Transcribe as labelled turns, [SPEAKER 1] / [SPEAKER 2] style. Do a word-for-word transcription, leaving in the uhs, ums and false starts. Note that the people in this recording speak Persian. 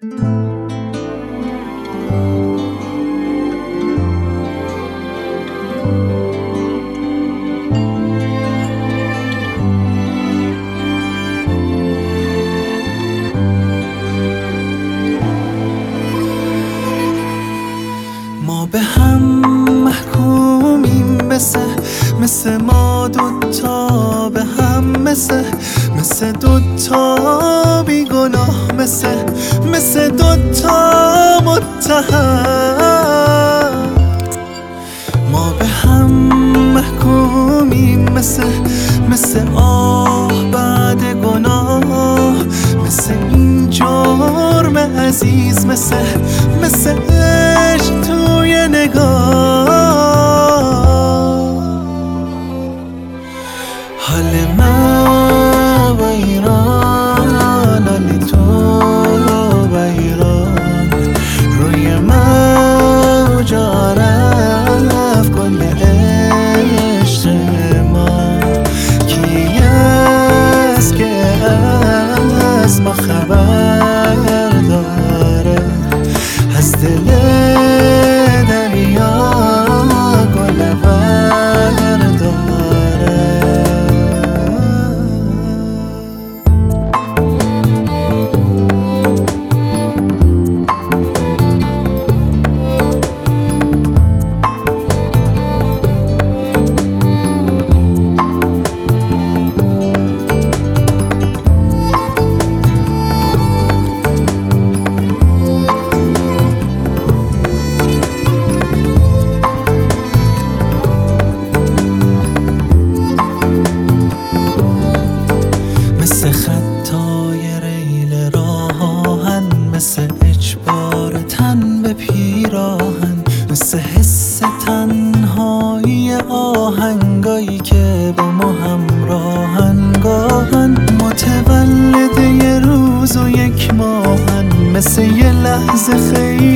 [SPEAKER 1] ما به هم محکومیم، مثل مثل ما دوتا به هم، مثل مثل دوتا بیگناه، مثل مثل دوتا متهم. ما به هم محکومیم، مثل مثل آه بعد گناه، مثل این جرم عزیز، مثل مثل عشق توی نگاه. حال من و ایران، حال تو و ایران، روی موج رفت کل عشق ما. کی است که از ما خبر داره، از دل دریا گل برداره. مثل خطای ریل راهن، مثل اجبار تن به پیراهن، مثل حس تنهایی آهنگایی که با ما همراهن. گاهن متولد یه روز و یک ماهن، مثل یه لحظه خیلی